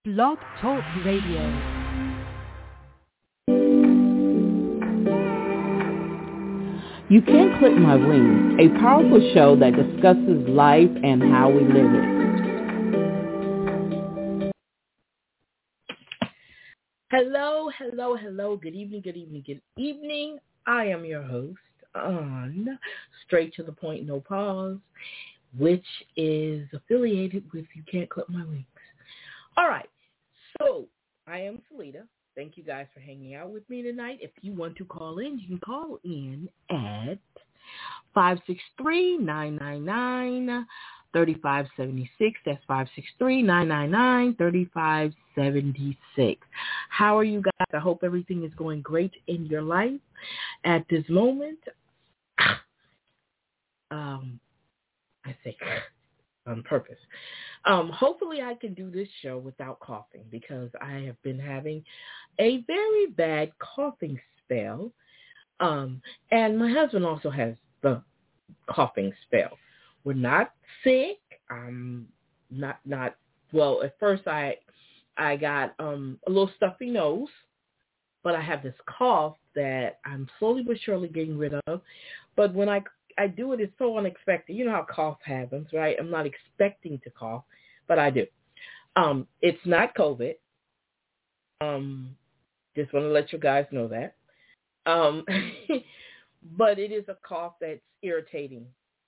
Blog Talk Radio. You Can't Clip My Wings, a powerful show that discusses life and how we live it. Hello. Good evening. I am your host, straight to the point, no pause, which is affiliated with You Can't Clip My Wings. All right. So I am Salita. Thank you guys for hanging out with me tonight. If you want to call in, you can call in at 563-999-3576. That's 563-999-3576. How are you guys? I hope everything is going great in your life at this moment. I say on purpose. Hopefully I can do this show without coughing because I have been having a very bad coughing spell. And my husband also has the coughing spell. We're not sick. Not well, at first I got a little stuffy nose, but I have this cough that I'm slowly but surely getting rid of. But when I do it, it's so unexpected. You know how cough happens, right? I'm not expecting to cough, but I do. It's not COVID. Just want to let you guys know that. But it is a cough that's irritating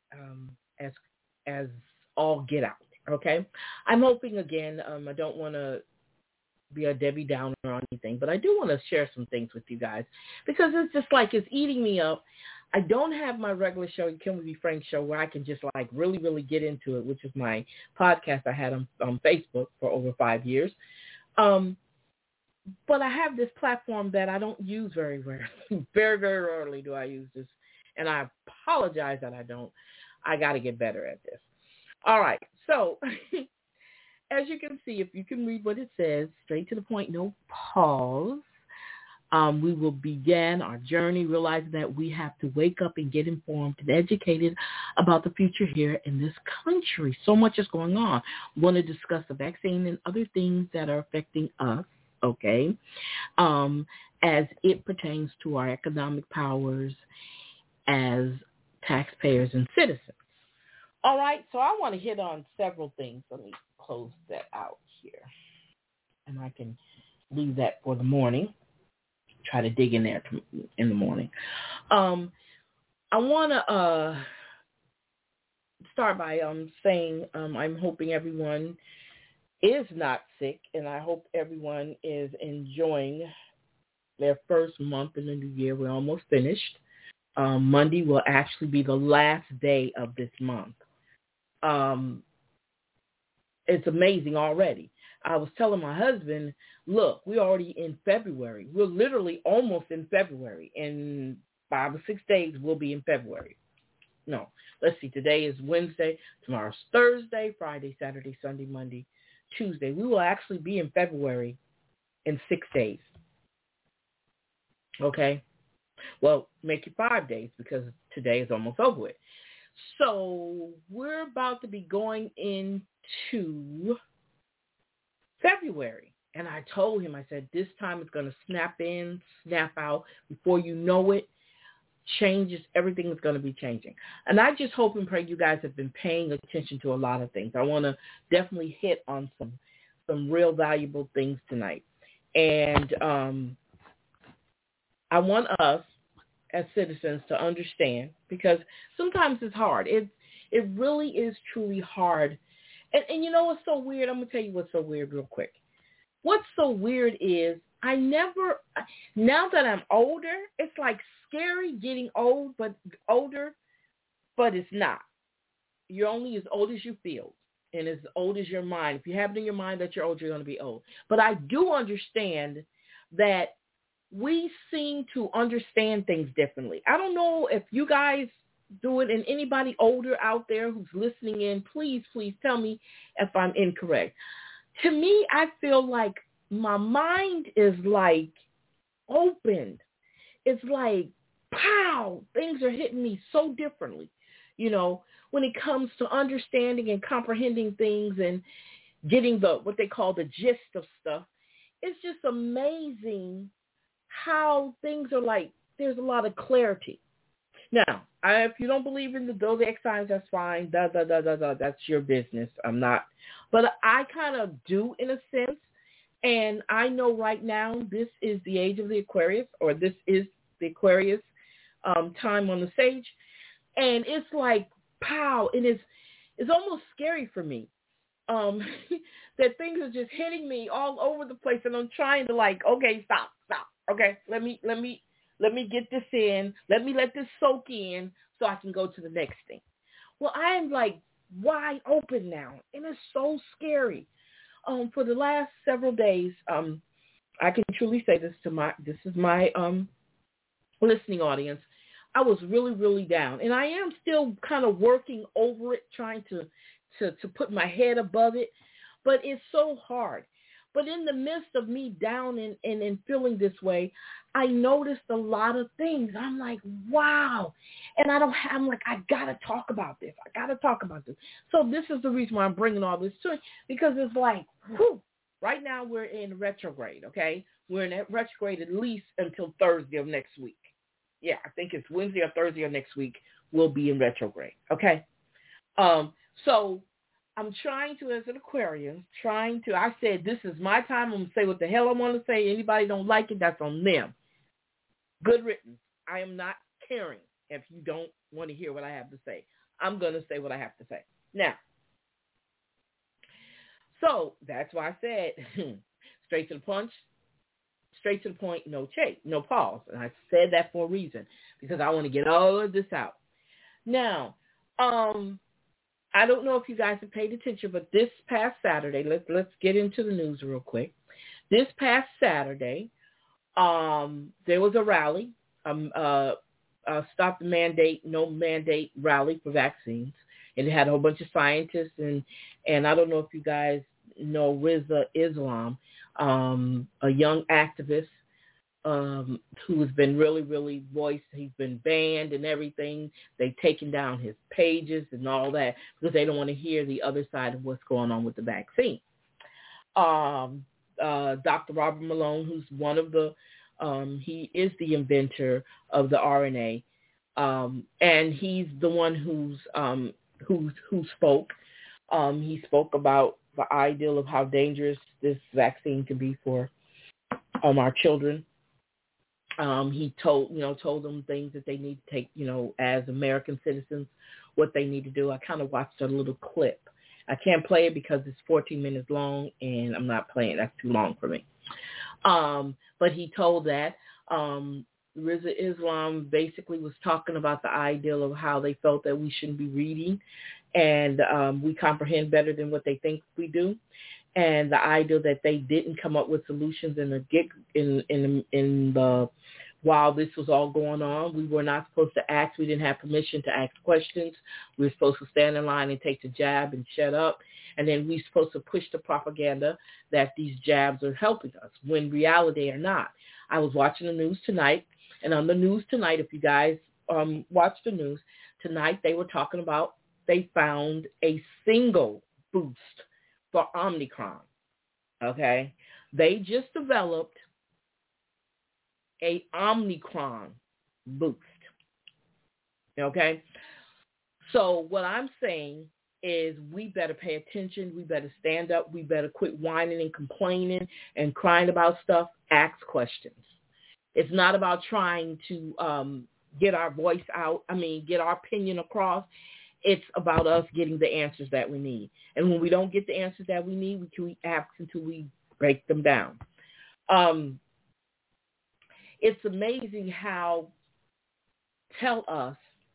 as all get out, okay? I'm hoping, again, I don't want to be a Debbie Downer or anything, but I do want to share some things with you guys because it's just like it's eating me up. I don't have my regular show, Can We Be Frank show, where I can just like really, really get into it, which is my podcast I had on Facebook for over 5 years. But I have this platform that I don't use very rarely. Very, very rarely do I use this. And I apologize that I don't. I got to get better at this. All right. So as you can see, if you can read what it says, straight to the point, no pause. We will begin our journey realizing that we have to wake up and get informed and educated about the future here in this country. So much is going on. We want to discuss the vaccine and other things that are affecting us, okay, as it pertains to our economic powers as taxpayers and citizens. All right, so I want to hit on several things. Let me close that out here, and I can leave that for the morning. Try to dig in there in the morning. I want to start by saying I'm hoping everyone is not sick, and I hope everyone is enjoying their first month in the new year. We're almost finished. Monday will actually be the last day of this month. It's amazing already. I was telling my husband, look, we're already in February. We're literally almost in February. In 5 or 6 days, we'll be in February. No, let's see. Today is Wednesday. Tomorrow's Thursday, Friday, Saturday, Sunday, Monday, Tuesday. We will actually be in February in 6 days. Okay? Well, make it 5 days because today is almost over with. So we're about to be going into February. And I told him, I said, this time it's going to snap in, snap out. Before you know it, changes, everything is going to be changing. And I just hope and pray you guys have been paying attention to a lot of things. I want to definitely hit on some real valuable things tonight. And I want us as citizens to understand, because sometimes it's hard. It really is truly hard. And you know what's so weird? I'm going to tell you what's so weird real quick. What's so weird is now that I'm older, it's like scary getting older, but it's not. You're only as old as you feel and as old as your mind. If you have it in your mind that you're old, you're going to be old. But I do understand that we seem to understand things differently. I don't know if you guys do it, and anybody older out there who's listening in, please tell me if I'm incorrect. To me, I feel like my mind is like opened. It's like, pow, things are hitting me so differently, when it comes to understanding and comprehending things. And getting what they call the gist of stuff. It's just amazing how things are like, there's a lot of clarity. Now, if you don't believe in the zodiac signs, that's fine. That's your business. I'm not. But I kind of do in a sense. And I know right now this is the age of the Aquarius, or this is the Aquarius time on the stage. And it's like, pow, and it's almost scary for me that things are just hitting me all over the place. And I'm trying to like, okay, stop. Okay, let me get this in. Let me let this soak in so I can go to the next thing. Well, I am like wide open now, and it's so scary. For the last several days, I can truly say this is my listening audience. I was really, really down, and I am still kind of working over it, trying to put my head above it, but it's so hard. But in the midst of me down and feeling this way, I noticed a lot of things. I'm like, wow. And I'm like, I got to talk about this. So this is the reason why I'm bringing all this to it, because it's like, whew, right now we're in retrograde, okay? We're in retrograde at least until Thursday of next week. Yeah, I think it's Wednesday or Thursday of next week we'll be in retrograde, okay? So I'm trying to, as an Aquarian, I said, this is my time. I'm going to say what the hell I want to say. Anybody don't like it, that's on them. Good riddance. I am not caring if you don't want to hear what I have to say. I'm going to say what I have to say. Now, so that's why I said straight to the punch, straight to the point, no chase, no pause. And I said that for a reason, because I want to get all of this out. Now, I don't know if you guys have paid attention, but this past Saturday, let's get into the news real quick. This past Saturday, there was a rally, Stop the Mandate, No Mandate rally for vaccines, and it had a whole bunch of scientists, and I don't know if you guys know Riza Islam, a young activist who has been really, really voiced. He's been banned and everything. They've taken down his pages and all that because they don't want to hear the other side of what's going on with the vaccine. Dr. Robert Malone, who's one of the, he is the inventor of the RNA, and he's the one who spoke. He spoke about the ideal of how dangerous this vaccine can be for our children. He told them things that they need to take, as American citizens, what they need to do. I kind of watched a little clip. I can't play it because it's 14 minutes long, and I'm not playing. That's too long for me. But he told that. Riza Islam basically was talking about the ideal of how they felt that we shouldn't be reading, and we comprehend better than what they think we do. And the idea that they didn't come up with solutions while this was all going on. We were not supposed to ask. We didn't have permission to ask questions. We were supposed to stand in line and take the jab and shut up. And then we're supposed to push the propaganda that these jabs are helping us, when in reality they are not. I was watching the news tonight, and on the news tonight, if you guys watch the news tonight, they were talking about they found a single boost for Omicron, okay? They just developed a Omicron boost, okay? So what I'm saying is we better pay attention. We better stand up. We better quit whining and complaining and crying about stuff. Ask questions. It's not about trying to get our voice out. Get our opinion across. It's about us getting the answers that we need. And when we don't get the answers that we need, we keep asking until we break them down. It's amazing how tell us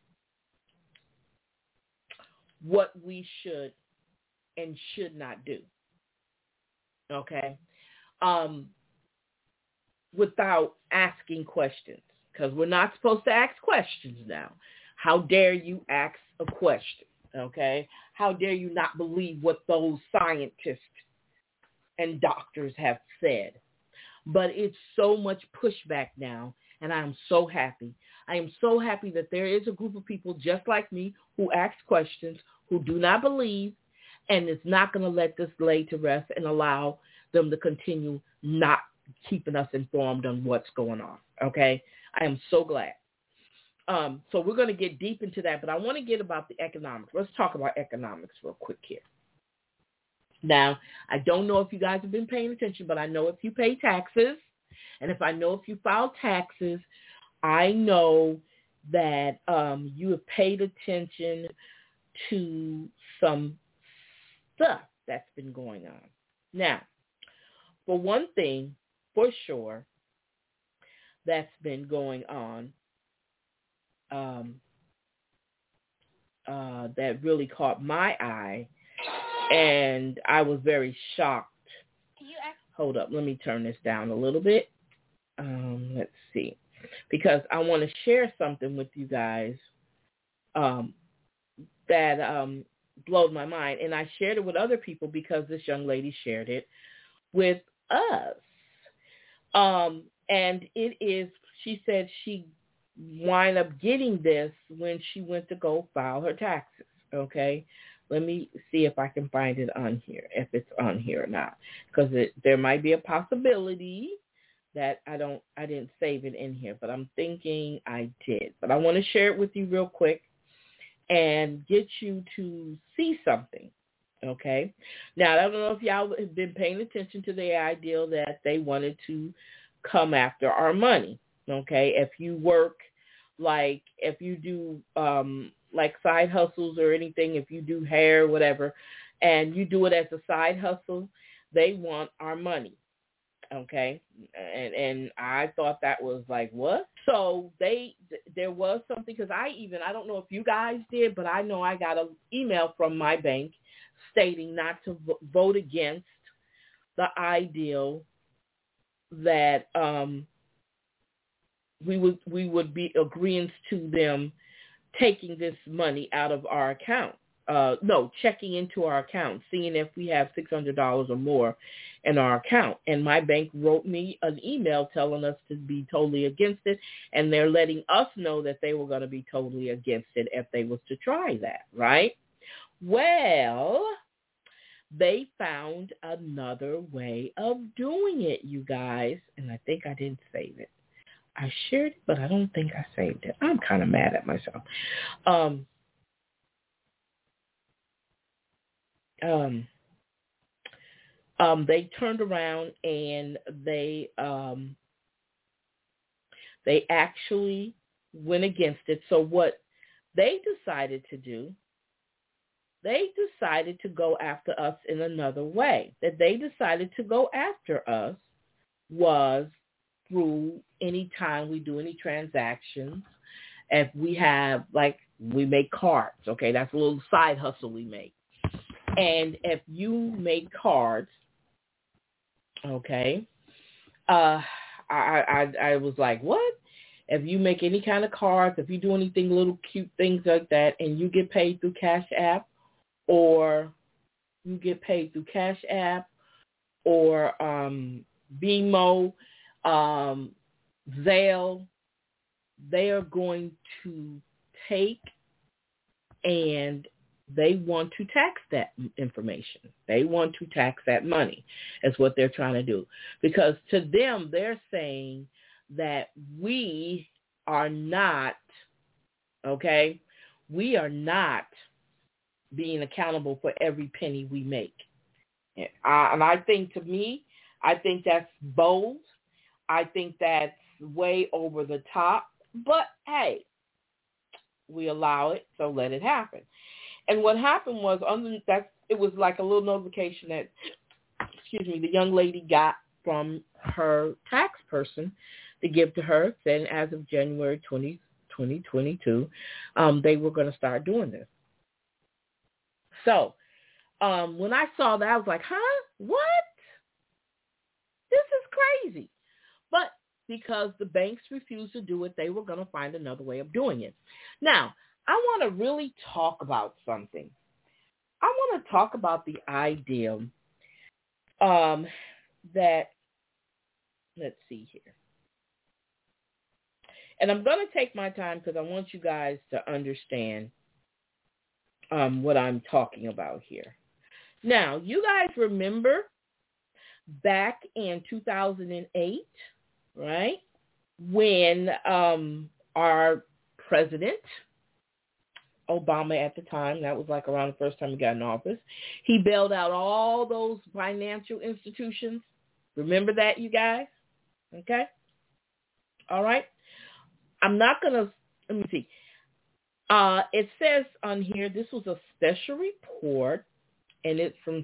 what we should and should not do, okay, without asking questions, because we're not supposed to ask questions now. How dare you ask a question, okay? How dare you not believe what those scientists and doctors have said? But it's so much pushback now, and I am so happy. I am so happy that there is a group of people just like me who ask questions, who do not believe, and it's not going to let this lay to rest and allow them to continue not keeping us informed on what's going on. Okay, I am so glad. So we're going to get deep into that, but I want to get about the economics. Let's talk about economics real quick here. Now, I don't know if you guys have been paying attention, but I know if you pay taxes, and if I know if you file taxes, I know that you have paid attention to some stuff that's been going on. Now, for one thing, for sure, that's been going on that really caught my eye, and I was very shocked. Hold up, let me turn this down a little bit. Let's see, because I want to share something with you guys that blows my mind, and I shared it with other people because this young lady shared it with us. And it is, she said she wind up getting this when she went to go file her taxes. Okay, let me see if I can find it on here, if it's on here or not, because there might be a possibility that I didn't save it in here, but I'm thinking I did. But I want to share it with you real quick and get you to see something. Okay, now I don't know if y'all have been paying attention to the idea that they wanted to come after our money. Okay, if you work, like if you do like side hustles or anything, if you do hair, whatever, and you do it as a side hustle, they want our money. Okay, and I thought that was like, what? So there was something, because I don't know if you guys did, but I know I got an email from my bank stating not to vote against the ideal that we would be agreeing to them taking this money out of our account. Checking into our account, seeing if we have $600 or more in our account. And my bank wrote me an email telling us to be totally against it, and they're letting us know that they were going to be totally against it if they was to try that, right? Well, they found another way of doing it, you guys, and I think I didn't save it. I shared it, but I don't think I saved it. I'm kind of mad at myself. They turned around and they actually went against it. So what they decided to do, they decided to go after us in another way. That they decided to go after us was through any time we do any transactions. If we have, like, we make cards, okay, that's a little side hustle we make. And if you make cards, okay, I was like, what? If you make any kind of cards, if you do anything, little cute things like that, and you get paid through Cash App, or you get paid through Cash App, or BMO, Zelle, they are going to take and they want to tax that information. They want to tax that money. Is what they're trying to do. Because to them, they're saying that we are not, okay, we are not being accountable for every penny we make. And I think, to me, I think that's bold. I think that's way over the top. But, hey, we allow it, so let it happen. And what happened was, it was like a little notification that, the young lady got from her tax person to give to her, saying as of January 2022, they were going to start doing this. So when I saw that, I was like, huh? What? This is crazy. But because the banks refused to do it, they were going to find another way of doing it. Now, I want to really talk about something. I want to talk about the idea that, let's see here. And I'm going to take my time because I want you guys to understand what I'm talking about here. Now, you guys remember back in 2008, right, when our president, Obama at the time, that was like around the first time he got in office, he bailed out all those financial institutions. Remember that, you guys? Okay? All right? I'm not going to, let me see. It says on here, this was a special report, and it's from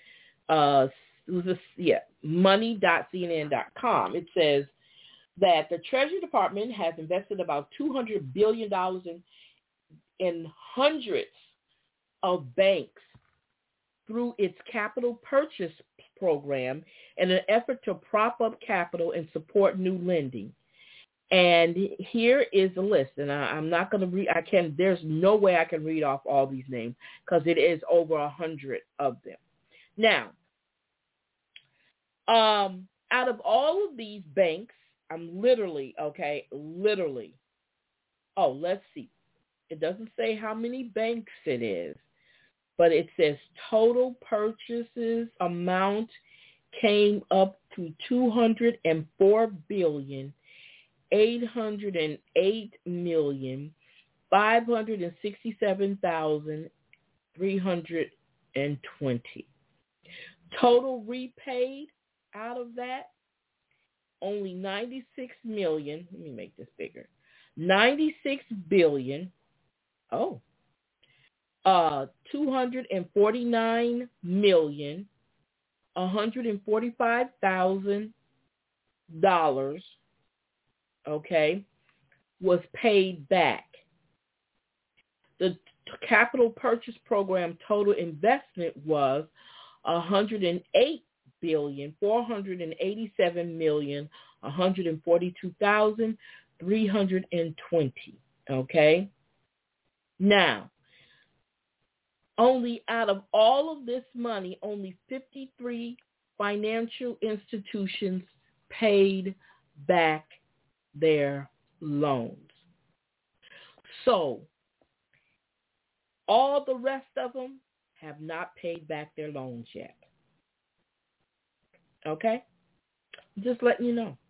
money.cnn.com. It says that the Treasury Department has invested about $200 billion in hundreds of banks through its capital purchase program in an effort to prop up capital and support new lending. And here is the list, and I'm not going to read. There's no way I can read off all these names because it is over 100 of them. Now, out of all of these banks, I'm literally. Oh, let's see. It doesn't say how many banks it is, but it says total purchases amount came up to $204,808,567,320. Total repaid out of that, only 96 million. Let me make this bigger. 96 billion. 249,145,000, okay, was paid back. The capital purchase program total investment was 108,487,142,320. Okay. Now, only out of all of this money, only 53 financial institutions paid back their loans. So, all the rest of them have not paid back their loans yet. Okay? Just letting you know.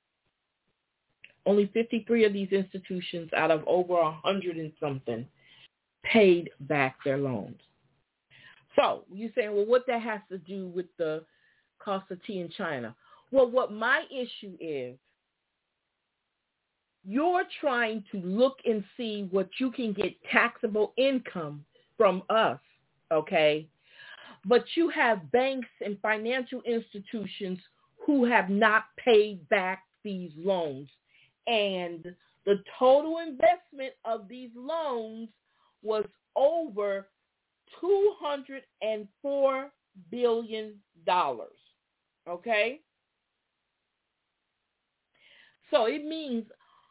Only 53 of these institutions out of over 100 and something paid back their loans. So you're saying, well, what that has to do with the cost of tea in China? Well, what my issue is, you're trying to look and see what you can get taxable income from us, okay? But you have banks and financial institutions who have not paid back these loans. And the total investment of these loans was over $204 billion, okay? So it means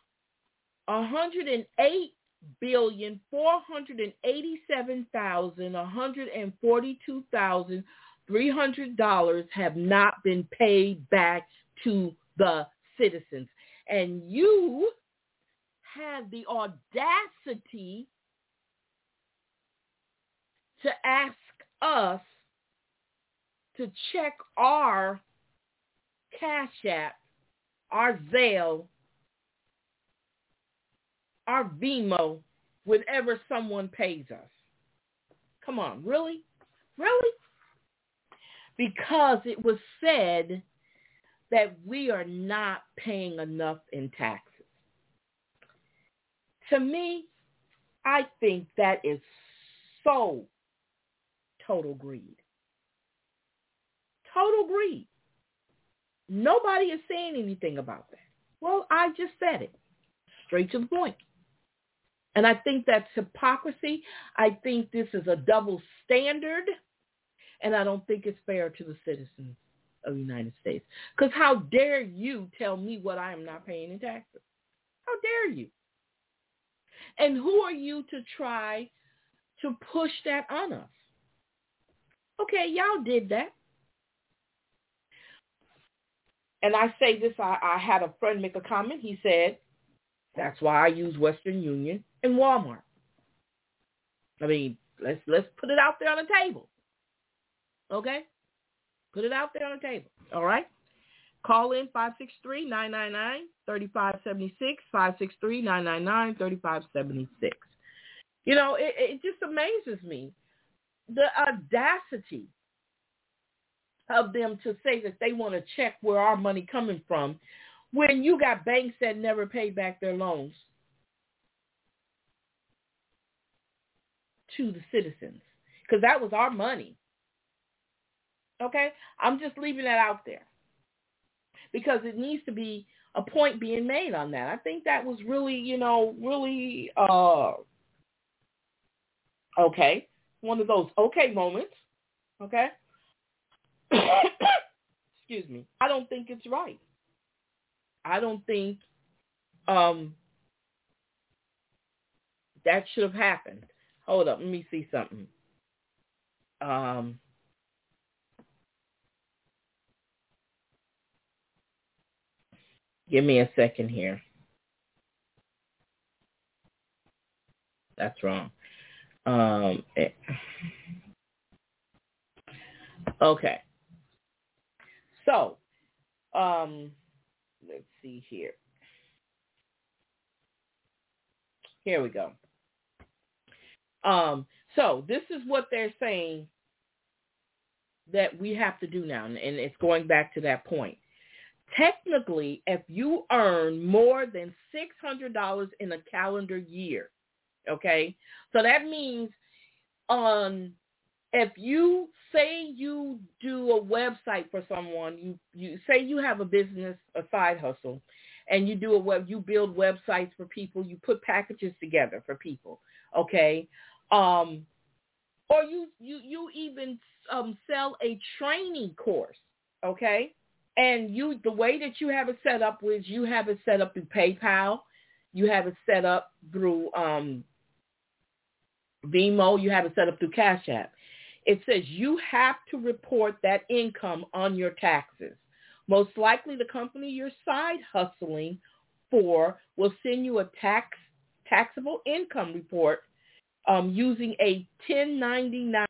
$108,487,142,300 have not been paid back to the citizens. And you have the audacity to ask us to check our Cash App, our Zelle, our Venmo, whenever someone pays us. Come on, really? Really? Because it was said that we are not paying enough in taxes. To me, I think that is so total greed. Total greed. Nobody is saying anything about that. Well, I just said it. Straight to the point. And I think that's hypocrisy. I think this is a double standard. And I don't think it's fair to the citizens of the United States. Because how dare you tell me what I am not paying in taxes? How dare you? And who are you to try to push that on us? Okay, y'all did that. And I say this, I had a friend make a comment. He said, that's why I use Western Union and Walmart. I mean, let's put it out there on the table. Okay? Put it out there on the table. All right? Call in 563-999-3576, 563-999-3576. You know, it just amazes me, the audacity of them to say that they want to check where our money coming from when you got banks that never pay back their loans to the citizens, because that was our money. Okay? I'm just leaving that out there because it needs to be a point being made on that. I think that was really, really okay. One of those okay moments. Okay? Excuse me. I don't think it's right. I don't think that should have happened. Hold up. Let me see something. Give me a second here. That's wrong. Okay. So, let's see here. Here we go. So this is what they're saying that we have to do now, and it's going back to that point. Technically, if you earn more than $600 in a calendar year, okay, so that means if you say you do a website for someone, you say you have a business, a side hustle, and you build websites for people, you put packages together for people, okay, or you even sell a training course, okay, and the way that you have it set up is you have it set up through PayPal, you have it set up through Venmo, you have it set up through Cash App. It says you have to report that income on your taxes. Most likely the company you're side hustling for will send you a taxable income report using a 1099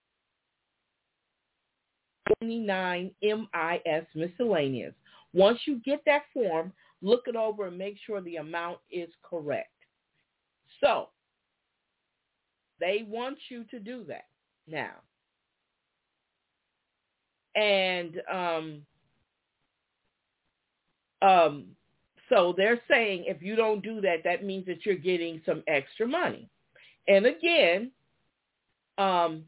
MIS miscellaneous. Once you get that form, look it over and make sure the amount is correct. So they want you to do that now. And so they're saying if you don't do that, that means that you're getting some extra money. And again, and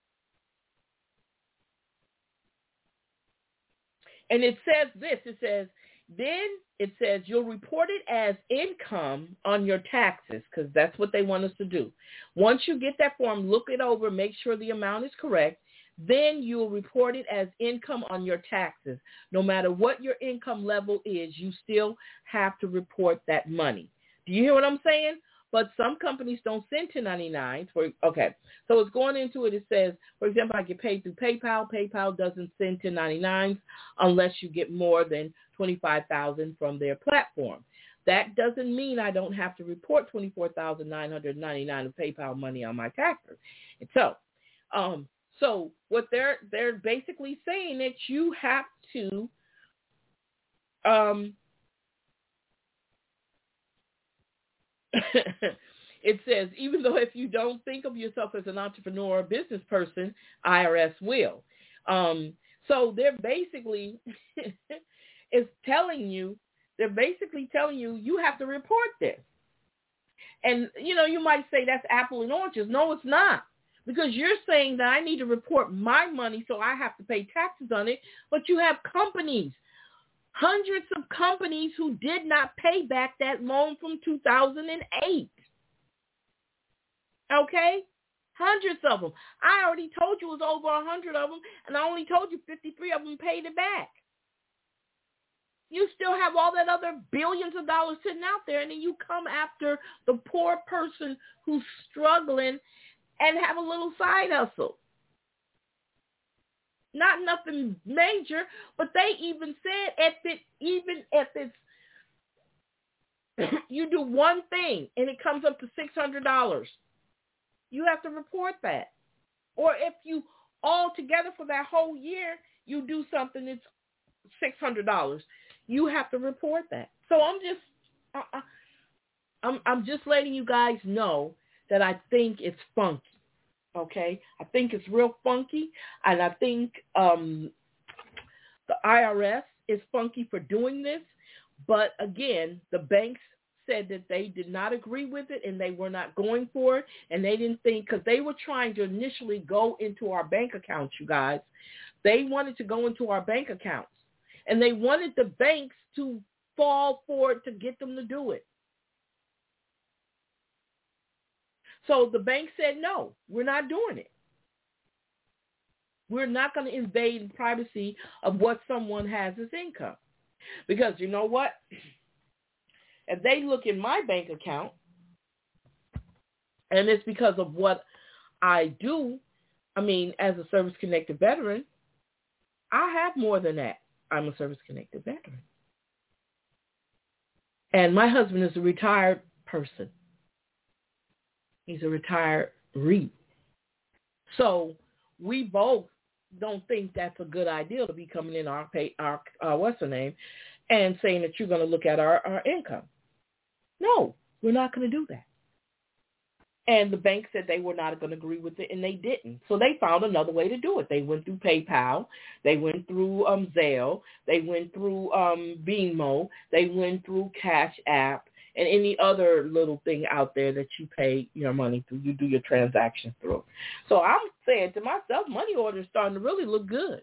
it says this, it says you'll report it as income on your taxes, because that's what they want us to do. Once you get that form, look it over, make sure the amount is correct. Then you'll report it as income on your taxes. No matter what your income level is, you still have to report that money. Do you hear what I'm saying? But some companies don't send 1099s. Okay, so it's going into it. It says, for example, I get paid through PayPal. PayPal doesn't send 1099s unless you get more than $25,000 from their platform. That doesn't mean I don't have to report $24,999 of PayPal money on my taxes. And so what they're basically saying that you have to it says, even though if you don't think of yourself as an entrepreneur or business person, IRS will. So they're basically they're basically telling you, you have to report this. And, you might say that's apple and oranges. No, it's not. Because you're saying that I need to report my money, so I have to pay taxes on it. But you have companies, hundreds of companies who did not pay back that loan from 2008. Okay? Hundreds of them. I already told you it was over 100 of them, and I only told you 53 of them paid it back. You still have all that other billions of dollars sitting out there, and then you come after the poor person who's struggling and have a little side hustle. Not nothing major, but they even said even if it's you do one thing and it comes up to $600, you have to report that. Or if you all together for that whole year, you do something that's $600. You have to report that. So I'm just letting you guys know that I think it's funky. Okay, I think it's real funky, and I think the IRS is funky for doing this. But again, the banks said that they did not agree with it, and they were not going for it, and they didn't think, because they were trying to initially go into our bank accounts, you guys. They wanted to go into our bank accounts, and they wanted the banks to fall for it to get them to do it. So the bank said, no, we're not doing it. We're not going to invade the privacy of what someone has as income. Because you know what? If they look in my bank account, and it's because of what I do, I mean, as a service-connected veteran, I have more than that. I'm a service-connected veteran. And my husband is a retired person. He's a retiree. So we both don't think that's a good idea to be coming in our what's her name, and saying that you're going to look at our income. No, we're not going to do that. And the bank said they were not going to agree with it, and they didn't. So they found another way to do it. They went through PayPal. They went through Zelle. They went through Venmo. They went through Cash App and any other little thing out there that you pay your money through, you do your transactions through. So I'm saying to myself, money orders starting to really look good.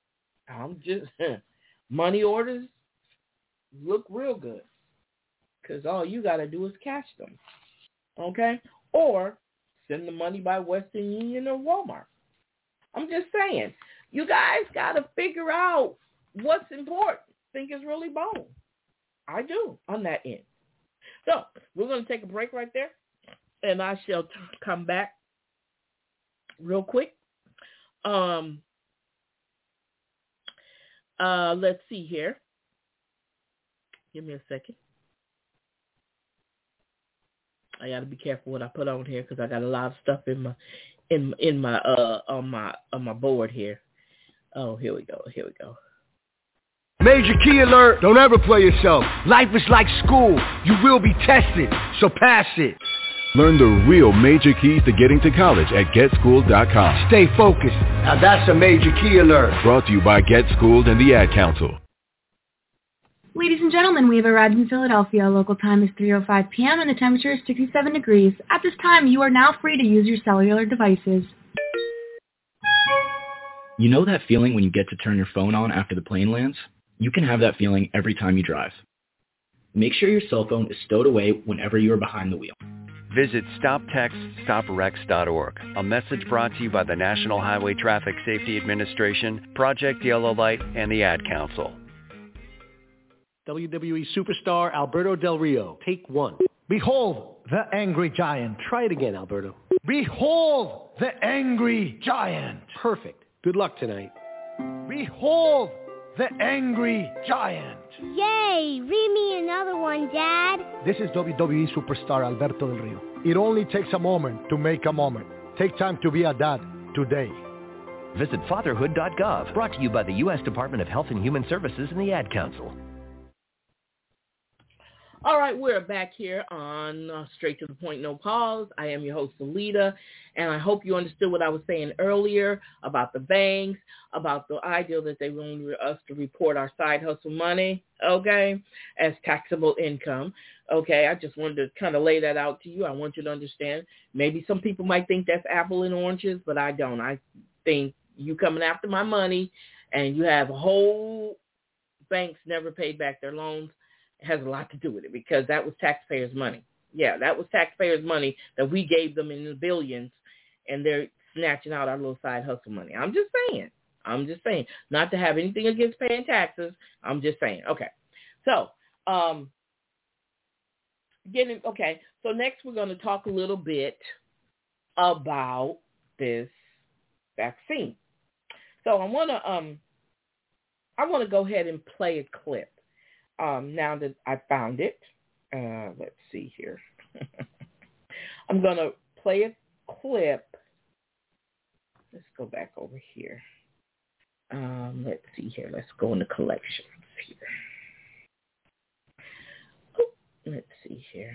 Money orders look real good because all you got to do is cash them, okay? Or send the money by Western Union or Walmart. I'm just saying, you guys got to figure out what's important. I think it's really bold. I do on that end. So we're going to take a break right there, and I shall come back real quick. Let's see here. Give me a second. I got to be careful what I put on here because I got a lot of stuff in my on my board here. Oh, here we go. Major key alert. Don't ever play yourself. Life is like school. You will be tested, so pass it. Learn the real major keys to getting to college at GetSchooled.com. Stay focused. Now that's a major key alert. Brought to you by Get Schooled and the Ad Council. Ladies and gentlemen, we have arrived in Philadelphia. Local time is 3:05 p.m. and the temperature is 67 degrees. At this time, you are now free to use your cellular devices. You know that feeling when you get to turn your phone on after the plane lands? You can have that feeling every time you drive. Make sure your cell phone is stowed away whenever you are behind the wheel. Visit StopTextStopWrecks.org. A message brought to you by the National Highway Traffic Safety Administration, Project Yellow Light, and the Ad Council. WWE superstar Alberto Del Rio, take one. Behold the angry giant. Try it again, Alberto. Behold the angry giant. Perfect. Good luck tonight. Behold the angry giant. Yay! Read me another one, Dad. This is WWE superstar Alberto Del Rio. It only takes a moment to make a moment. Take time to be a dad today. Visit fatherhood.gov. Brought to you by the U.S. Department of Health and Human Services and the Ad Council. All right, we're back here on Straight to the Point, No Pause. I am your host, Alita, and I hope you understood what I was saying earlier about the banks, about the idea that they want us to report our side hustle money, okay, as taxable income. Okay, I just wanted to kind of lay that out to you. I want you to understand. Maybe some people might think that's apple and oranges, but I don't. I think you coming after my money and you have whole banks never paid back their loans. Has a lot to do with it because that was taxpayers' money. Yeah, that was taxpayers' money that we gave them in the billions, and they're snatching out our little side hustle money. I'm just saying. Not to have anything against paying taxes. I'm just saying. Okay. So, so next we're going to talk a little bit about this vaccine. So I want to go ahead and play a clip. Now that I found it, let's see here. I'm going to play a clip let's go back over here. Let's see here. Let's go into collections here. Oh, let's see here.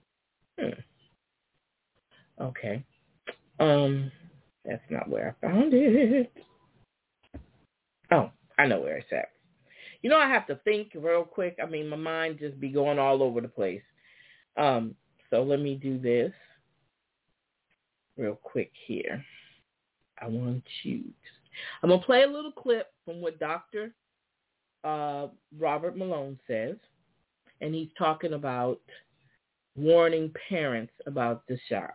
Okay. That's not where I found it. Oh, I know where it's at. You know, I have to think real quick. I mean, my mind just be going all over the place. So let me do this real quick here. I'm going to play a little clip from what Dr. Robert Malone says, and he's talking about warning parents about the shot.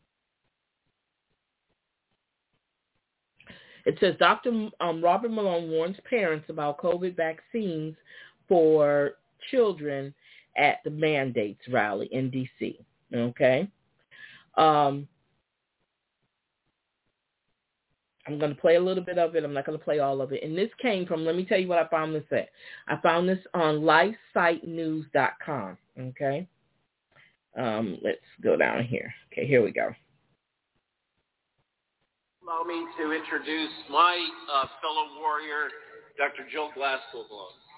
It says Dr. Robert Malone warns parents about COVID vaccines for children at the Mandates rally in D.C. Okay? I'm going to play a little bit of it. I'm not going to play all of it. And this came from, let me tell you what I found this at. I found this on lifesitenews.com. Okay? Let's go down here. Okay, here we go. Allow me to introduce my fellow warrior, Dr. Jill Glasgow.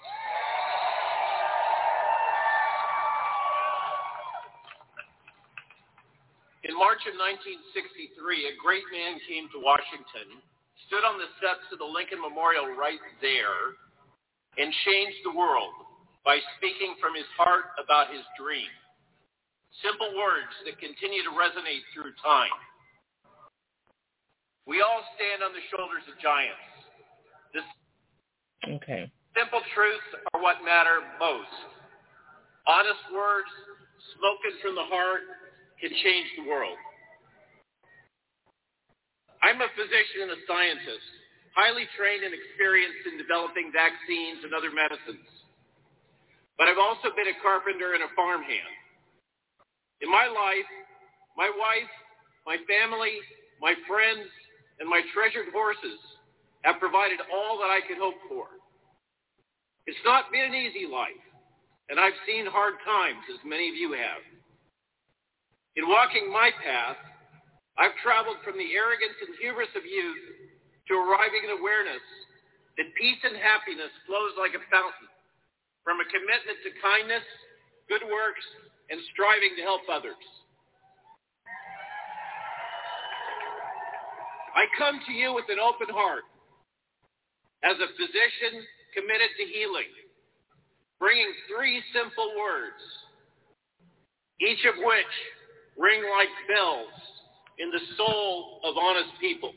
In March of 1963, a great man came to Washington, stood on the steps of the Lincoln Memorial right there, and changed the world by speaking from his heart about his dream. Simple words that continue to resonate through time. We all stand on the shoulders of giants. The simple truths are what matter most. Honest words, spoken from the heart, can change the world. I'm a physician and a scientist, highly trained and experienced in developing vaccines and other medicines. But I've also been a carpenter and a farmhand. In my life, my wife, my family, my friends, and my treasured horses have provided all that I could hope for. It's not been an easy life, and I've seen hard times, as many of you have. In walking my path, I've traveled from the arrogance and hubris of youth to arriving at awareness that peace and happiness flows like a fountain from a commitment to kindness, good works, and striving to help others. I come to you with an open heart as a physician committed to healing, bringing 3 simple words, each of which ring like bells in the soul of honest people.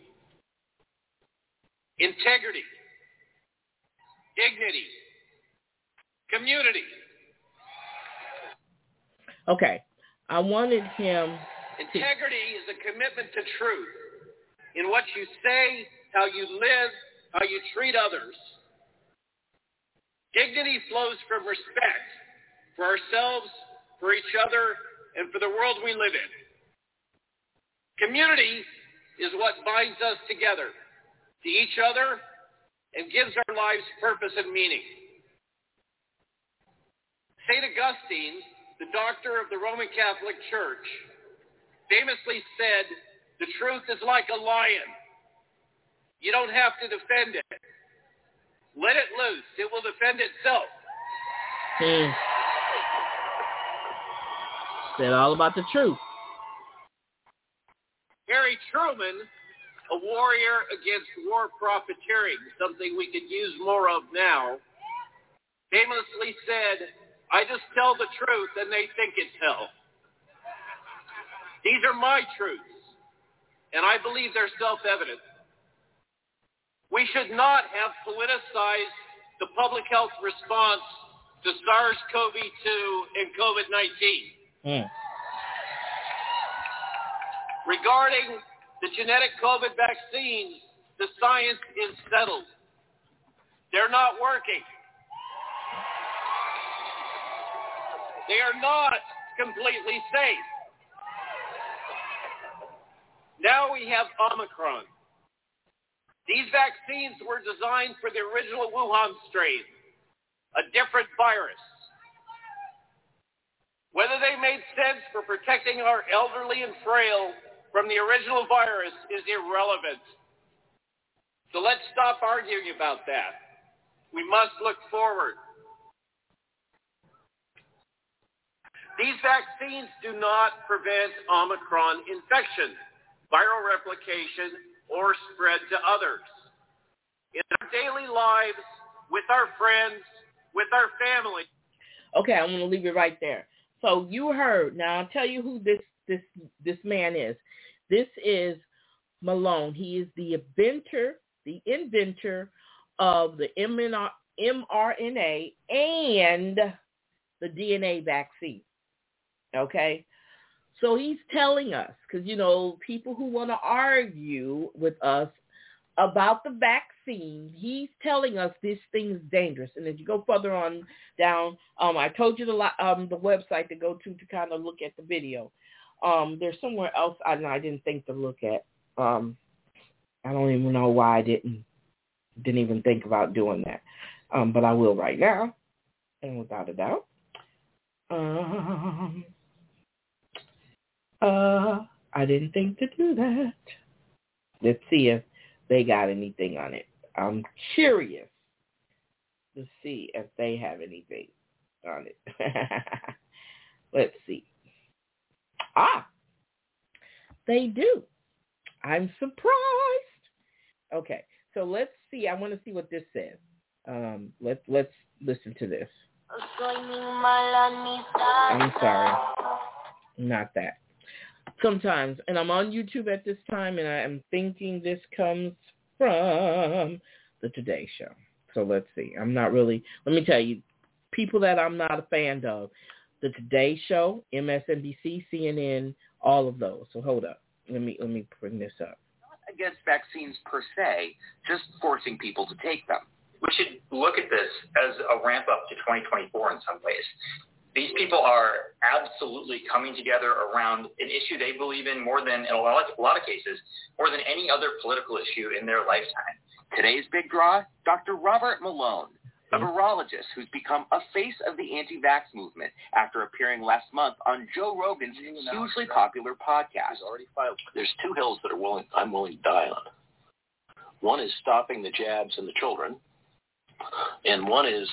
Integrity, dignity, community. Okay, I wanted him. Integrity is a commitment to truth in what you say, how you live, how you treat others. Dignity flows from respect for ourselves, for each other, and for the world we live in. Community is what binds us together to each other and gives our lives purpose and meaning. St. Augustine, the doctor of the Roman Catholic Church, famously said, "The truth is like a lion. You don't have to defend it. Let it loose. It will defend itself." Said all about the truth. Harry Truman, a warrior against war profiteering, something we could use more of now, famously said, "I just tell the truth and they think it's hell." These are my truths, and I believe they're self-evident. We should not have politicized the public health response to SARS-CoV-2 and COVID-19. Regarding the genetic COVID vaccines, the science is settled. They're not working. They are not completely safe. Now we have Omicron. These vaccines were designed for the original Wuhan strain, a different virus. Whether they made sense for protecting our elderly and frail from the original virus is irrelevant. So let's stop arguing about that. We must look forward. These vaccines do not prevent Omicron infection, viral replication, or spread to others. In our daily lives, with our friends, with our family. Okay, I'm going to leave it right there. So you heard. Now I'll tell you who this man is. This is Malone. He is the inventor of the mRNA and the DNA vaccine. Okay? So he's telling us, because, people who want to argue with us about the vaccine, he's telling us this thing's dangerous. And if you go further on down, I told you the website to go to kind of look at the video. There's somewhere else I didn't think to look at. I don't even know why I didn't even think about doing that. But I will right now, and without a doubt. I didn't think to do that. Let's see if they got anything on it. I'm curious to see if they have anything on it. Let's see. They do. I'm surprised. Okay, so let's see. I want to see what this says. Let's listen to this. I'm sorry. Not that. Sometimes, and I'm on YouTube at this time, and I am thinking this comes from the Today Show. So let's see. I'm not really, let me tell you, people that I'm not a fan of, the Today Show, MSNBC, CNN, all of those. So hold up. Let me bring this up. Not against vaccines per se, just forcing people to take them. We should look at this as a ramp up to 2024 in some ways. These people are absolutely coming together around an issue they believe in more than, in a lot of cases, more than any other political issue in their lifetime. Today's big draw, Dr. Robert Malone, a virologist who's become a face of the anti-vax movement after appearing last month on Joe Rogan's hugely popular podcast. There's two hills that I'm willing to die on. One is stopping the jabs in the children, and one is,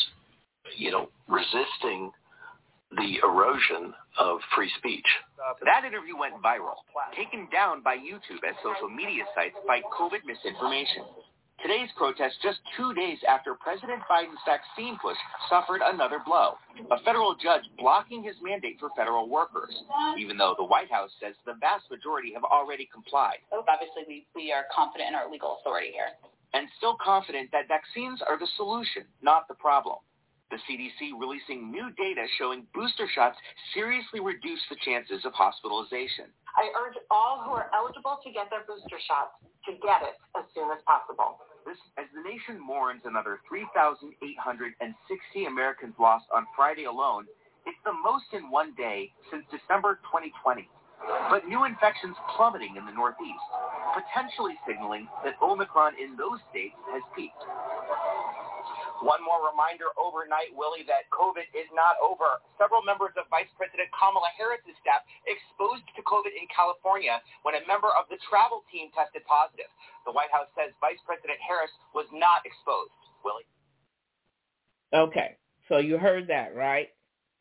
resisting the erosion of free speech. That interview went viral, taken down by YouTube as social media sites fight COVID misinformation. Today's protest just 2 days after President Biden's vaccine push suffered another blow. A federal judge blocking his mandate for federal workers, even though the White House says the vast majority have already complied. Obviously, we are confident in our legal authority here. And still confident that vaccines are the solution, not the problem. The CDC releasing new data showing booster shots seriously reduce the chances of hospitalization. I urge all who are eligible to get their booster shots to get it as soon as possible. This, as the nation mourns another 3,860 Americans lost on Friday alone, it's the most in one day since December 2020. But new infections plummeting in the Northeast, potentially signaling that Omicron in those states has peaked. One more reminder overnight, Willie, that COVID is not over. Several members of Vice President Kamala Harris' staff exposed to COVID in California when a member of the travel team tested positive. The White House says Vice President Harris was not exposed. Willie? Okay, so you heard that, right?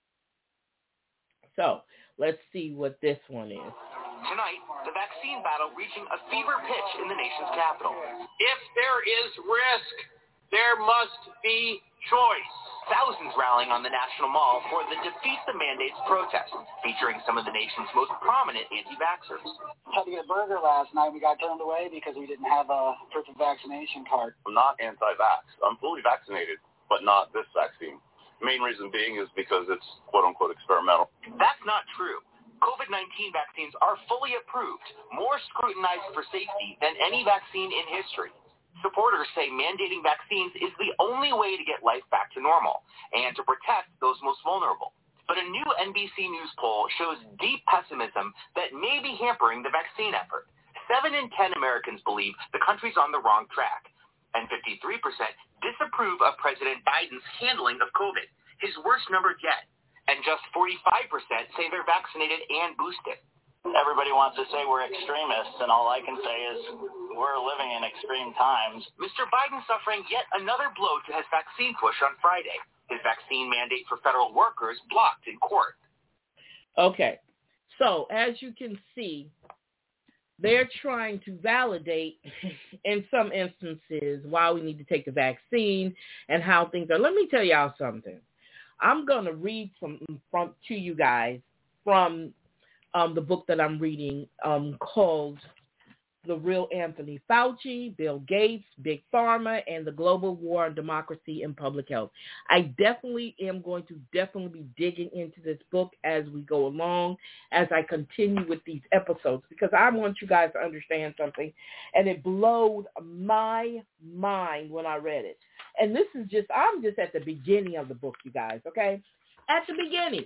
So let's see what this one is. Tonight, the vaccine battle reaching a fever pitch in the nation's capital. If there is risk, there must be choice. Thousands rallying on the National Mall for the Defeat the Mandates protest, featuring some of the nation's most prominent anti-vaxxers. Tried to get a burger last night. We got turned away because we didn't have a proof of vaccination card. I'm not anti-vax. I'm fully vaccinated, but not this vaccine. The main reason being is because it's quote-unquote experimental. That's not true. COVID-19 vaccines are fully approved, more scrutinized for safety than any vaccine in history. Supporters say mandating vaccines is the only way to get life back to normal and to protect those most vulnerable. But a new NBC News poll shows deep pessimism that may be hampering the vaccine effort. 7 in 10 Americans believe the country's on the wrong track, and 53% disapprove of President Biden's handling of COVID, his worst number yet. And just 45% say they're vaccinated and boosted. Everybody wants to say we're extremists, and all I can say is we're living in extreme times. Mr. Biden suffering yet another blow to his vaccine push on Friday. His vaccine mandate for federal workers blocked in court. Okay. So, as you can see, they're trying to validate, in some instances, why we need to take the vaccine and how things are. Let me tell y'all something. I'm going to read to you guys from the book that I'm reading called The Real Anthony Fauci, Bill Gates, Big Pharma, and the Global War on Democracy and Public Health. I definitely am going to be digging into this book as we go along, as I continue with these episodes, because I want you guys to understand something, and it blowed my mind when I read it. And I'm just at the beginning of the book, you guys, okay? At the beginning.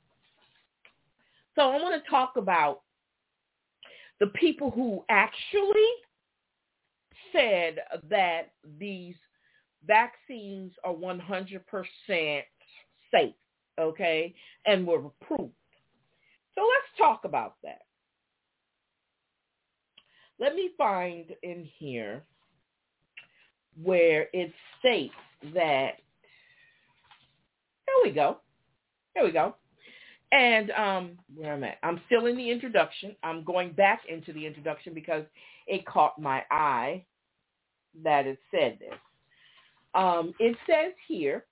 So I want to talk about the people who actually said that these vaccines are 100% safe, okay, and were approved. So let's talk about that. Let me find in here where it states that, here we go. And where I'm at, I'm still in the introduction. I'm going back into the introduction because it caught my eye that it said this. It says here,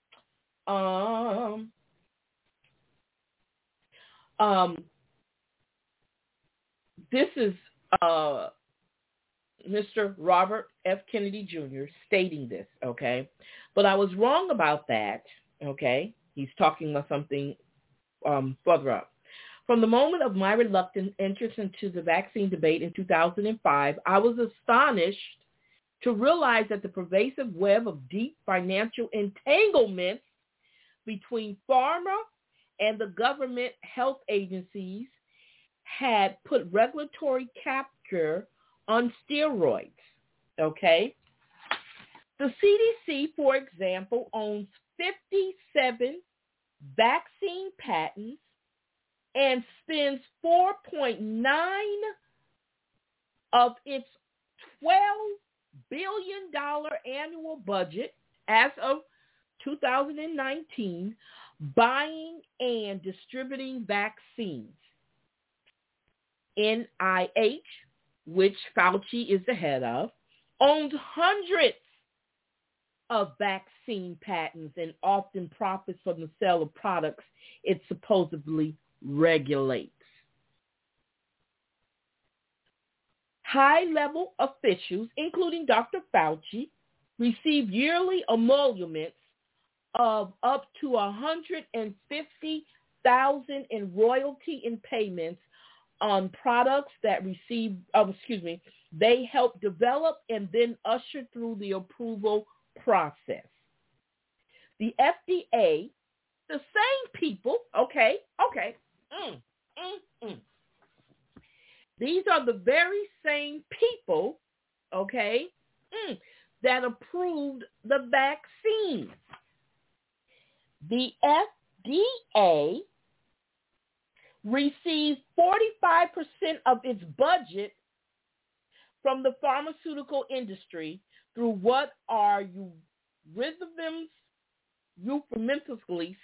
this is Mr. Robert F. Kennedy Jr. stating this, okay? But I was wrong about that, okay? He's talking about something further up. From the moment of my reluctant interest into the vaccine debate in 2005, I was astonished to realize that the pervasive web of deep financial entanglements between pharma and the government health agencies had put regulatory capture on steroids, okay? The CDC, for example, owns 57 vaccine patents and spends $4.9 of its $12 billion annual budget as of 2019 buying and distributing vaccines. NIH, which Fauci is the head of, owns hundreds of vaccine patents and often profits from the sale of products it supposedly regulates. High-level officials, including Dr. Fauci, receive yearly emoluments of up to $150,000 in royalty and payments on products that they help develop and then usher through the approval process. The FDA, the same people, these are the very same people, that approved the vaccine. The FDA receives 45% of its budget from the pharmaceutical industry through what are euphemistically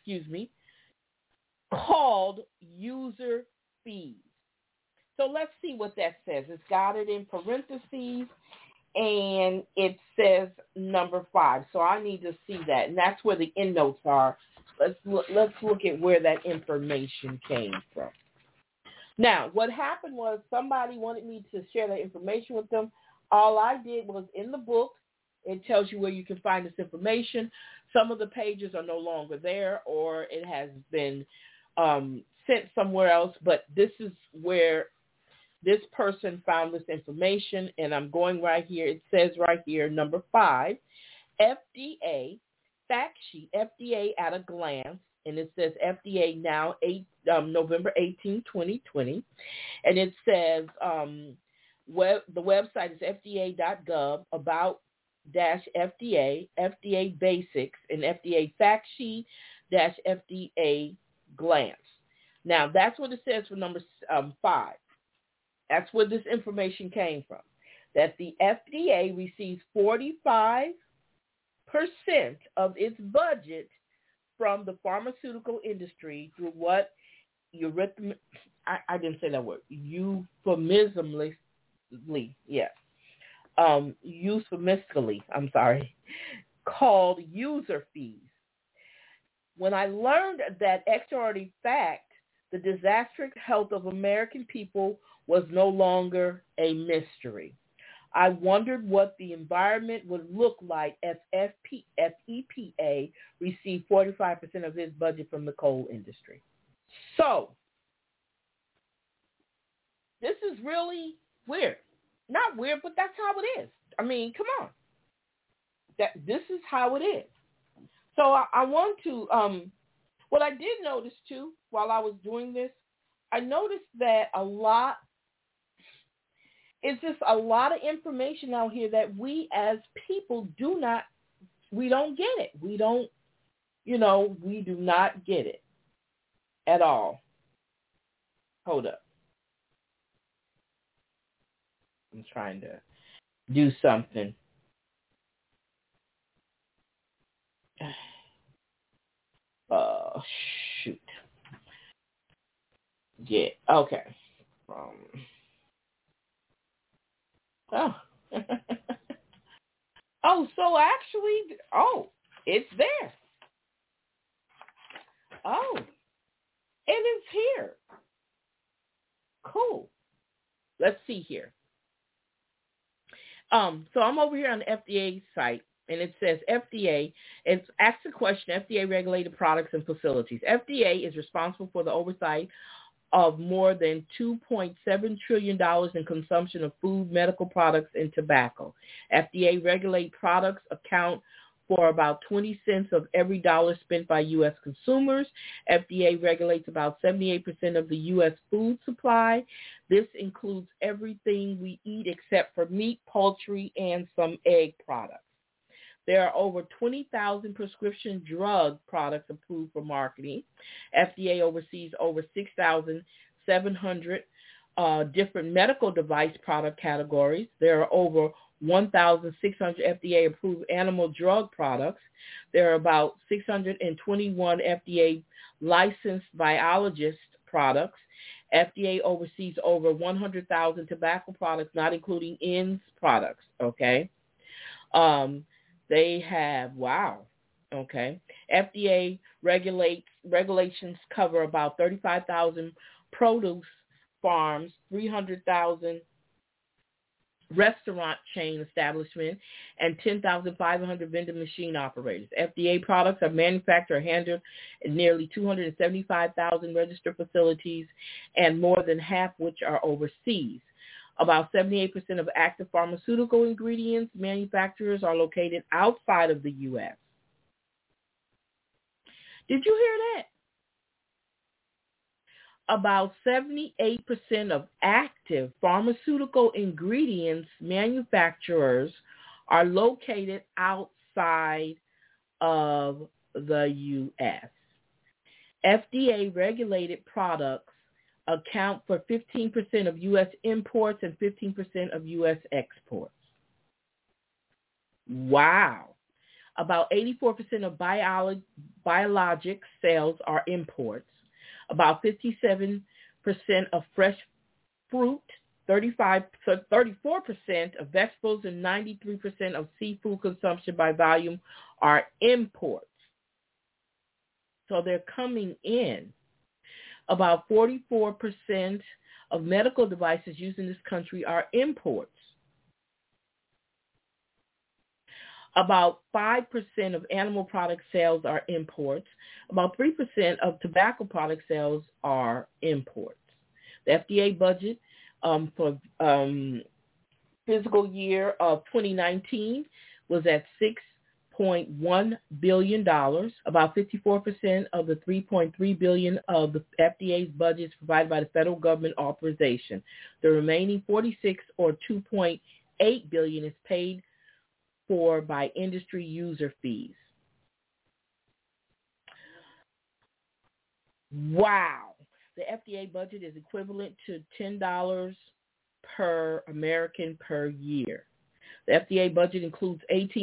called user fees. So let's see what that says. It's got it in parentheses, and it says number 5. So I need to see that, and that's where the endnotes are. Let's look at where that information came from. Now, what happened was somebody wanted me to share that information with them. All I did was in the book, it tells you where you can find this information. Some of the pages are no longer there, or it has been sent somewhere else, but this is where this person found this information, and I'm going right here. It says right here, number 5, FDA, fact sheet, FDA at a glance, and it says FDA now, November 18, 2020, and it says the website is fda.gov, about-FDA, FDA basics, and FDA fact sheet -FDA glance. Now, that's what it says for number 5. That's where this information came from, that the FDA receives 45% of its budget from the pharmaceutical industry through what I didn't say that word, euphemistically, called user fees. When I learned that extraordinary fact, the disastrous health of American people was no longer a mystery. I wondered what the environment would look like if EPA received 45% of its budget from the coal industry. So, this is really weird. Not weird, but that's how it is. I mean, come on. This is how it is. So I want to, what I did notice too while I was doing this, I noticed that it's just a lot of information out here that we as people we don't get it. We do not get it at all. Hold up. I'm trying to do something. Shoot. Yeah, okay. So actually, it's there. It is here. Cool. Let's see here. So I'm over here on the FDA site, and it says FDA, it asks the question, FDA regulated products and facilities. FDA is responsible for the oversight of more than $2.7 trillion in consumption of food, medical products, and tobacco. FDA regulated products account for about 20 cents of every dollar spent by U.S. consumers. FDA regulates about 78% of the U.S. food supply. This includes everything we eat except for meat, poultry, and some egg products. There are over 20,000 prescription drug products approved for marketing. FDA oversees over 6,700 different medical device product categories. There are over 1,600 FDA-approved animal drug products. There are about 621 FDA-licensed biologist products. FDA oversees over 100,000 tobacco products, not including ends products, okay? They have, FDA regulations cover about 35,000 produce farms, 300,000 restaurant chain establishment, and 10,500 vending machine operators. FDA products are manufactured or handled in nearly 275,000 registered facilities, and more than half which are overseas. About 78% of active pharmaceutical ingredients manufacturers are located outside of the U.S. Did you hear that? About 78% of active pharmaceutical ingredients manufacturers are located outside of the U.S. FDA-regulated products account for 15% of U.S. imports and 15% of U.S. exports. Wow. About 84% of biologic sales are imports. About 57% of fresh fruit, 34% of vegetables, and 93% of seafood consumption by volume are imports. So they're coming in. About 44% of medical devices used in this country are imports. About 5% of animal product sales are imports. About 3% of tobacco product sales are imports. The FDA budget for fiscal year of 2019 was at $6.1 billion. About 54% of the $3.3 billion of the FDA's budget is provided by the federal government authorization. The remaining 46 or $2.8 billion is paid for by industry user fees. Wow. The FDA budget is equivalent to $10 per American per year. The FDA budget includes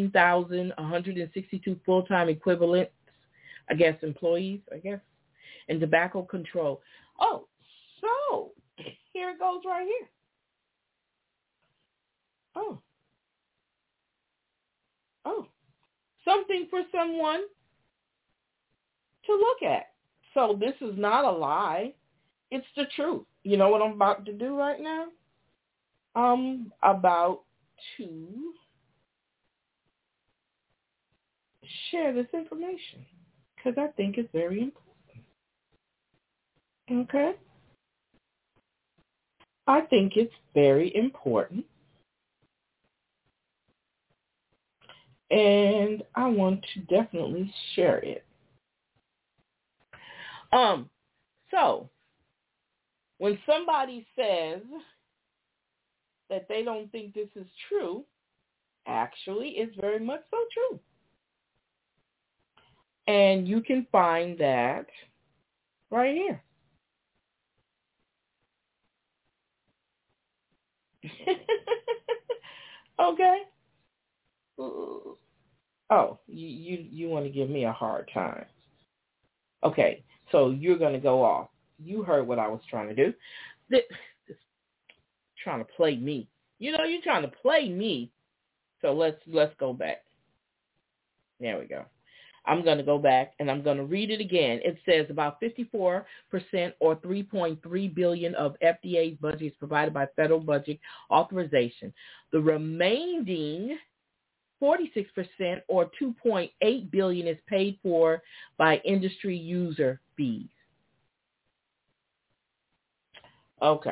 18,162 full-time equivalents, employees, in tobacco control. Oh, so here it goes right here. Oh, something for someone to look at. So this is not a lie. It's the truth. You know what I'm about to do right now? I'm about to share this information because I think it's very important. Okay? I think it's very important. And I want to definitely share it. So when somebody says that they don't think this is true, actually it's very much so true. And you can find that right here. Okay. Oh, you want to give me a hard time. Okay, so you're going to go off. You heard what I was trying to do. This trying to play me. You know, you're trying to play me. So let's go back. There we go. I'm going to go back and I'm going to read it again. It says about 54% or $3.3 billion of FDA's budget is provided by federal budget authorization. The remaining 46% or $2.8 billion is paid for by industry user fees. Okay.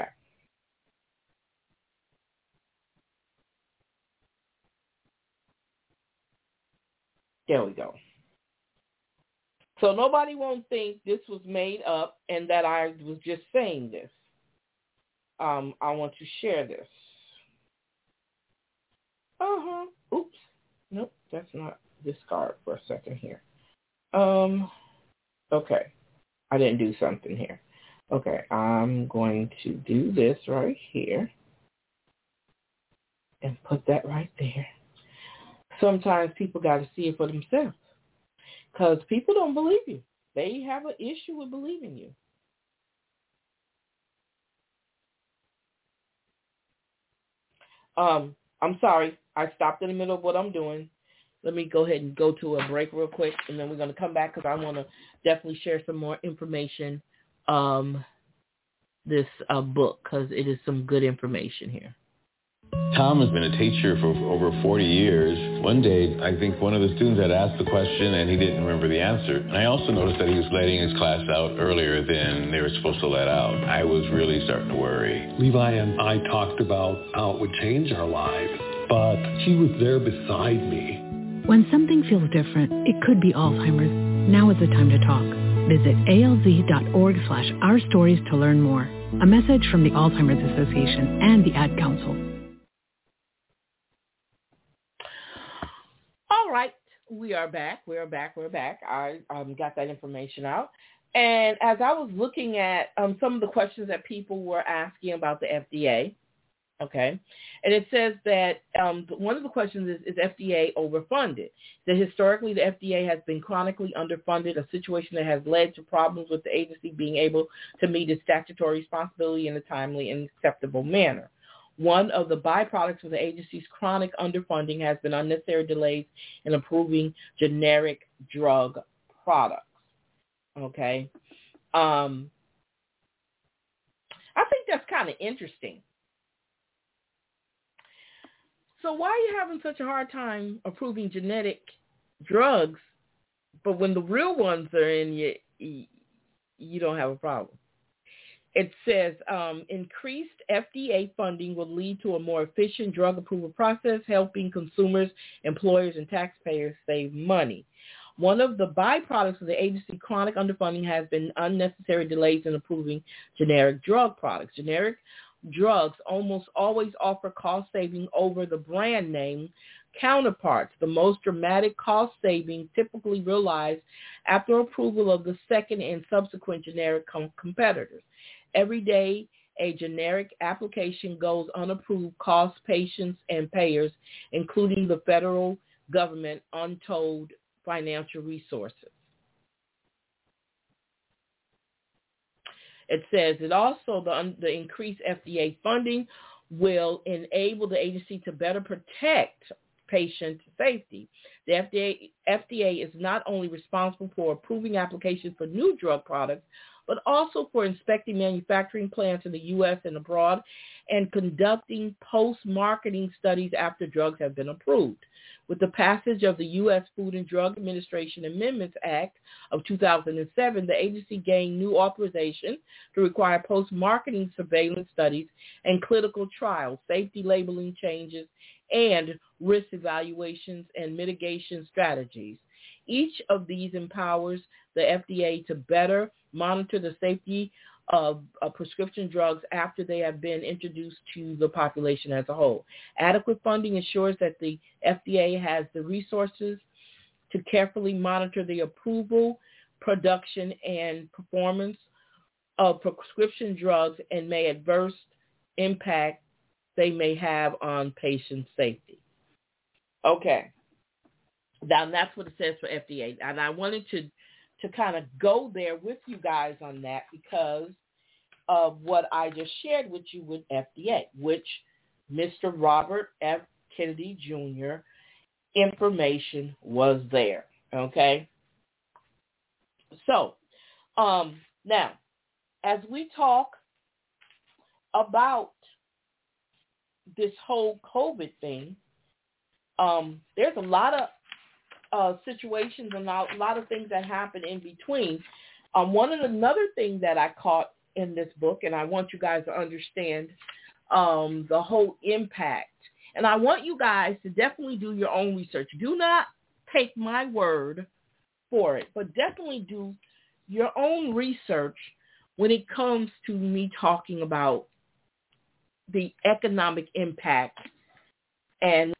There we go. So nobody won't think this was made up and that I was just saying this. I want to share this. Oops. Nope, that's not. Discard for a second here. Okay. I didn't do something here. Okay, I'm going to do this right here and put that right there. Sometimes people got to see it for themselves because people don't believe you. They have an issue with believing you. I'm sorry. I stopped in the middle of what I'm doing. Let me go ahead and go to a break real quick, and then we're going to come back because I want to definitely share some more information, this book, because it is some good information here. Tom has been a teacher for over 40 years. One day, I think one of the students had asked the question and he didn't remember the answer. And I also noticed that he was letting his class out earlier than they were supposed to let out. I was really starting to worry. Levi and I talked about how it would change our lives, but he was there beside me. When something feels different, it could be Alzheimer's. Now is the time to talk. Visit alz.org/ourstories to learn more. A message from the Alzheimer's Association and the Ad Council. All right, we are back. I got that information out. And as I was looking at some of the questions that people were asking about the FDA, okay, and it says that one of the questions is FDA overfunded? That historically the FDA has been chronically underfunded, a situation that has led to problems with the agency being able to meet its statutory responsibility in a timely and acceptable manner. One of the byproducts of the agency's chronic underfunding has been unnecessary delays in approving generic drug products. Okay. I think that's kind of interesting. So why are you having such a hard time approving genetic drugs, but when the real ones are in, you don't have a problem? It says increased FDA funding will lead to a more efficient drug approval process, helping consumers, employers, and taxpayers save money. One of the byproducts of the agency's chronic underfunding has been unnecessary delays in approving generic drug products. Generic drugs almost always offer cost saving over the brand name counterparts. The most dramatic cost saving typically realized after approval of the second and subsequent generic competitors. Every day, a generic application goes unapproved costs patients and payers, including the federal government, untold financial resources. It says it also, the increased FDA funding will enable the agency to better protect patient safety. The FDA is not only responsible for approving applications for new drug products, but also for inspecting manufacturing plants in the U.S. and abroad and conducting post-marketing studies after drugs have been approved. With the passage of the U.S. Food and Drug Administration Amendments Act of 2007, the agency gained new authorization to require post-marketing surveillance studies and clinical trials, safety labeling changes, and risk evaluations and mitigation strategies. Each of these empowers the FDA to better monitor the safety of prescription drugs after they have been introduced to the population as a whole. Adequate funding ensures that the FDA has the resources to carefully monitor the approval, production, and performance of prescription drugs and may adverse impact they may have on patient safety. Okay. Now, that's what it says for FDA. And I wanted to kind of go there with you guys on that because of what I just shared with you with FDA, which Mr. Robert F. Kennedy Jr. information was there, okay? So, now, as we talk about this whole COVID thing, there's a lot of situations and a lot of things that happen in between. Another thing that I caught in this book, and I want you guys to understand the whole impact. And I want you guys to definitely do your own research. Do not take my word for it, but definitely do your own research when it comes to me talking about the economic impact and